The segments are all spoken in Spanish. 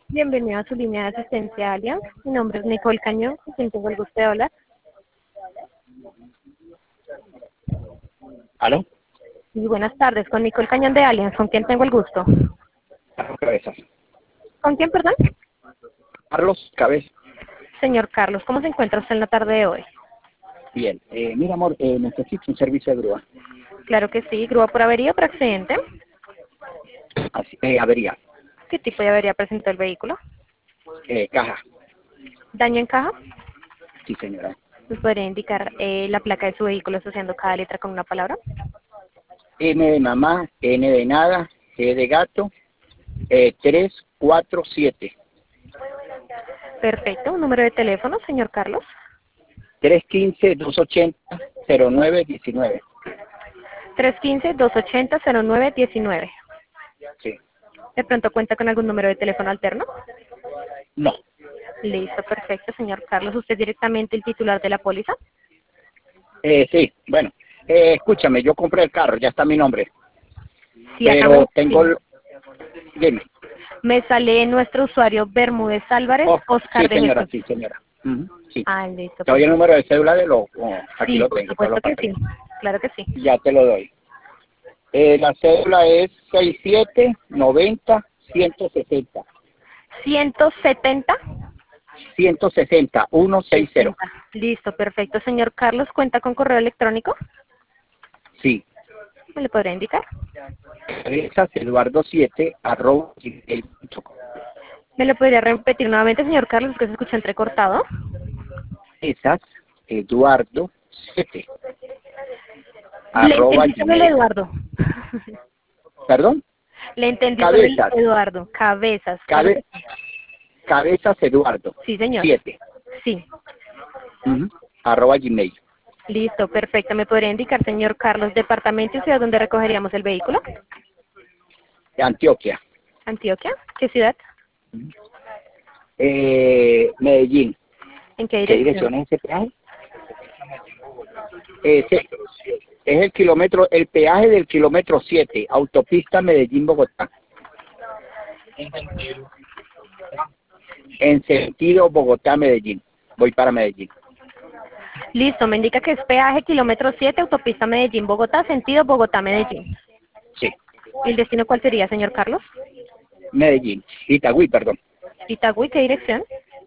Bienvenido a su línea de asistencia Allianz. Mi nombre es Nicole Cañón, con quien tengo el gusto de hablar. ¿Aló? Y buenas tardes, con Nicole Cañón de Allianz, con quien tengo el gusto. Carlos Cabezas. ¿Con quién, perdón? Carlos Cabezas. Señor Carlos, ¿cómo se encuentra usted en la tarde de hoy? Bien. Mira, amor, necesito un servicio de grúa. Claro que sí, grúa por avería o por accidente. Así, avería. ¿Qué tipo de avería presentó el vehículo? Caja. ¿Daño en caja? Sí, señora. ¿Nos podría indicar la placa de su vehículo asociando cada letra con una palabra? M de mamá, N de nada, G de gato, 347. Perfecto, un número de teléfono, señor Carlos. 315-280-0919. 315-280-0919. Sí. ¿De pronto cuenta con algún número de teléfono alterno? No. Listo, perfecto, señor Carlos. ¿Usted es directamente el titular de la póliza? Sí, bueno. Escúchame, yo compré el carro, ya está mi nombre. Sí, acá Pero tengo... Dime. me sale nuestro usuario Bermúdez Álvarez, Oh, sí, Oscar de señora, Jesús. sí, señora. Ujú, sí. Ah, listo, Te doy el perfecto. número de cédula de los... aquí Sí, lo por tengo, todos supuesto los que sí. papeles. Claro que sí. Ya te lo doy. La cédula es 6790-160. 170. 160, 160. 60. Listo, perfecto. Señor Carlos, ¿cuenta con correo electrónico? Sí. ¿Me le podría indicar? Cabezas eduardo7@gmail.com. ¿Me lo podría repetir nuevamente, señor Carlos, que se escucha entrecortado? Cabezas eduardo7 Le arroba entendí solo el gmail. Eduardo. ¿Perdón? Le entendí solo el Cabezas. Eduardo. Cabezas, claro que Cabe, sí. cabezas eduardo Sí, señor. 7 Sí. arroba gmail. Listo, perfecto. ¿Me podría indicar, señor Carlos, departamento y ciudad donde recogeríamos el vehículo? Antioquia. Antioquia. ¿Qué ciudad? Medellín. ¿En qué ¿Qué dirección? dirección es ese peaje? Es el peaje del kilómetro 7, autopista Medellín-Bogotá. En sentido Bogotá-Medellín. Voy para Medellín. Listo, me indica que es peaje kilómetro 7, autopista Medellín-Bogotá, sentido Bogotá-Medellín. Sí, ¿El destino cuál sería, señor Carlos? Medellín. Itagüí, perdón. Itagüí, ¿qué dirección?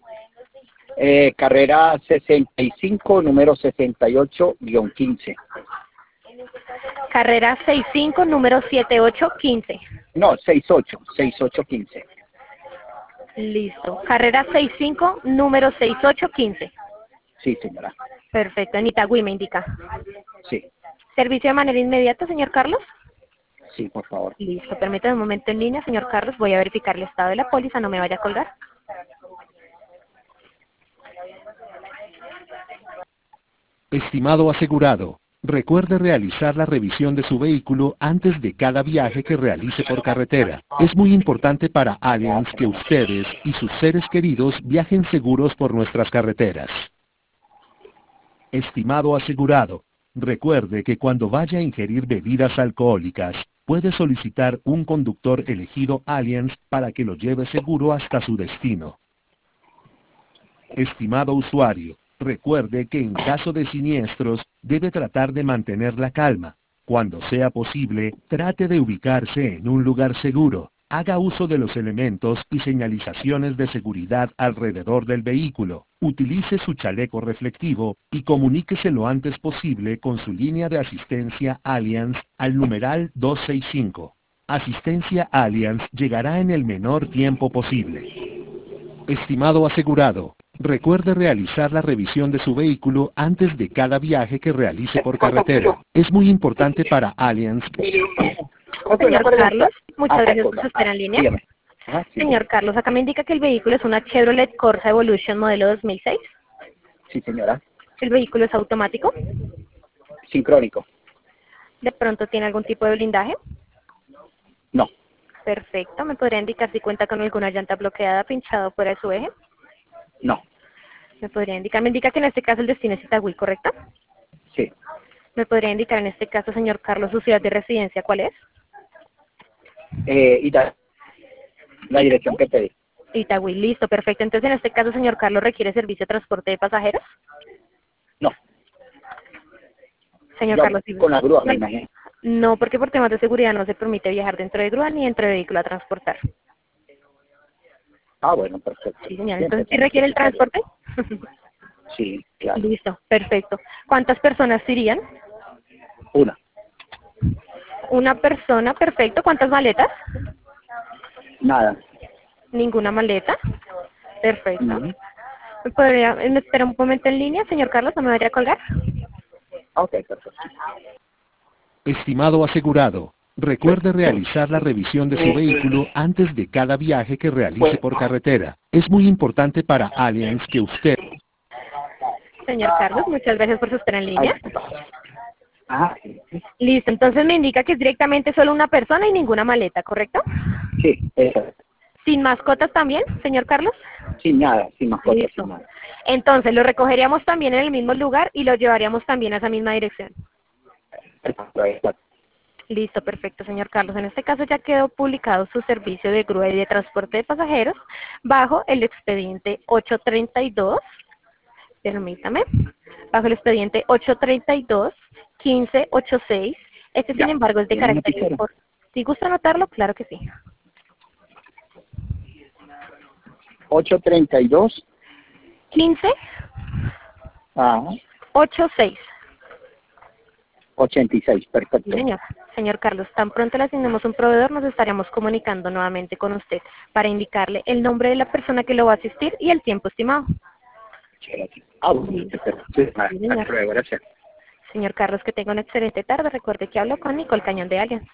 Carrera 65, número 68-15. Carrera 65, número 7815. No, 68-15. Listo. Carrera 65, número 6815. Sí, señora. Perfecto, en Itagüí me indica. Sí, ¿Servicio de manera inmediata, señor Carlos? sí, por favor. Listo, permítame un momento en línea, señor Carlos. Voy a verificar el estado de la póliza, no me vaya a colgar. Estimado asegurado, recuerde realizar la revisión de su vehículo antes de cada viaje que realice por carretera. Es muy importante para Allianz Gracias, que mi amor. ustedes y sus seres queridos viajen seguros por nuestras carreteras. Estimado asegurado, recuerde que cuando vaya a ingerir bebidas alcohólicas, puede solicitar un conductor elegido Allianz para que lo lleve seguro hasta su destino. Estimado usuario, recuerde que en caso de siniestros debe tratar de mantener la calma. Cuando sea posible, trate de ubicarse en un lugar seguro. Haga uso de los elementos y señalizaciones de seguridad alrededor del vehículo. Utilice su chaleco reflectivo y comuníquese lo antes posible con su línea de asistencia Allianz al numeral 265. Asistencia Allianz llegará en el menor tiempo posible. Estimado asegurado, recuerde realizar la revisión de su vehículo antes de cada viaje que realice por carretera. Es muy importante para Allianz. Señor Carlos, muchas ¿Cuál gracias por cosa? su espera en línea. Dígame. Ajá, sí, Señor Carlos, acá me indica que el vehículo es una Chevrolet Corsa Evolution modelo 2006. sí, señora. El vehículo es automático. Sincrónico. De pronto tiene algún tipo de blindaje. No, Perfecto. ¿Me podría indicar si cuenta con alguna llanta bloqueada, pinchada fuera de su eje? no, ¿Me podría indicar? Me indica que en este caso el destino es Itagüí, ¿correcto? sí. ¿Me podría indicar en este caso, señor Carlos, su ciudad de residencia cuál es? Y la dirección ¿Itagüí? que te di. Itagüí, listo, perfecto. Entonces, en este caso, señor Carlos, ¿requiere servicio de transporte de pasajeros? No, Señor yo Carlos, sí. con la grúa me No, imagino. no, porque por temas de seguridad no se permite viajar dentro de grúa ni dentro de vehículo a transportar. Ah, bueno, perfecto. Sí, señor. Siempre Entonces, ¿sí tan requiere el necesario. transporte? Sí, claro. Listo, perfecto. ¿Cuántas personas irían? Una, Una persona, perfecto. ¿Cuántas maletas? nada. Ninguna maleta. Perfecto. Ujú. Me espera un momento en línea, señor Carlos, no me vaya a colgar? Ok, perfecto. Estimado asegurado, recuerde realizar la revisión de su vehículo antes de cada viaje que realice por carretera. Es muy importante para Allianz que usted Señor Carlos, muchas gracias por su espera en Ay, línea. ah, Listo, entonces me indica que es directamente solo una persona y ninguna maleta, ¿correcto? sí, eso. ¿Sin mascotas también, señor Carlos? Sin nada, sin mascota, sin Listo. nada. Entonces, lo recogeríamos también en el mismo lugar y lo llevaríamos también a esa misma dirección. Perfecto. Listo, perfecto, señor Carlos. En este caso ya quedó publicado su servicio de grúa y de transporte de pasajeros bajo el expediente 832. Permítame. Bajo el expediente 832-1586. Este, sin Ya. embargo, es de ¿Tiene un carácter lapicero? importante. Si gusta anotarlo, claro que sí. 832. Ah, 1586. 86, Sí, perfecto. señor. Señor Carlos, tan pronto le asignemos un proveedor, nos estaríamos comunicando nuevamente con usted para indicarle el nombre de la persona que lo va a asistir y el tiempo estimado. Ah, bueno, Sí, perfecto. Sí, sí, hasta señor. luego, gracias. Señor Carlos, que tenga una excelente tarde. Recuerde que hablo con Nicole Cañón de Allianz.